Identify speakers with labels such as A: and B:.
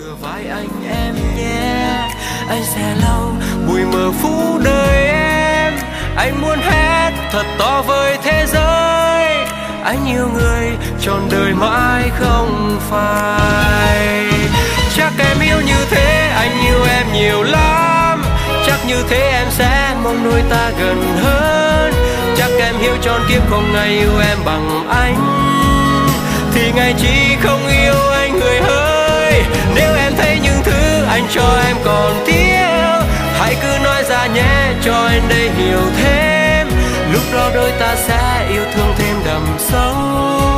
A: bờ vai anh em nhé. Anh sẽ lau bụi mờ phú đời em. Anh muốn hét thật to với thế giới, anh yêu người trọn đời mãi không phai. Chắc em yêu như thế, anh yêu em nhiều lắm. Chắc như thế em sẽ mong đôi ta gần hơn. Chắc em hiểu tròn kiếp không ngày yêu em bằng anh, thì ngày chỉ không yêu anh người ơi. Nếu em thấy những thứ anh cho em còn thiếu, hãy cứ nói ra nhé cho anh đây hiểu thêm. Lúc đó đôi ta sẽ yêu thương thêm đậm sâu.